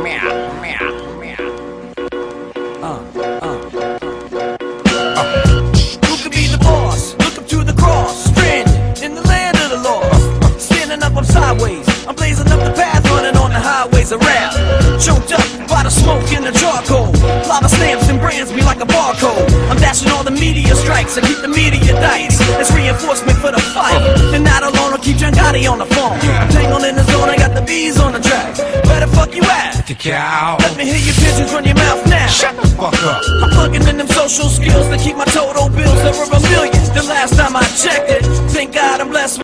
Who could be the boss? Look up to the cross, stranded in the land of the lost. Standing up, I'm sideways. I'm blazing up the path, running on the highways of rap. Choked up by the smoke and the charcoal. Lava stamps and brands me like a barcode. I'm dashing all the media strikes and keep the media dice. It's reinforcement for the fight. And not alone, I'll keep John Gotti on the phone. I'm tangled in the zone, I got the bees on the track. Where the fuck you at? The cow. Let me hear your pigeons run your mouth now. Shut the fuck up. I'm plugging in them social skills to keep my total bills over $1 million. The last time I checked it, thank God I'm blessed.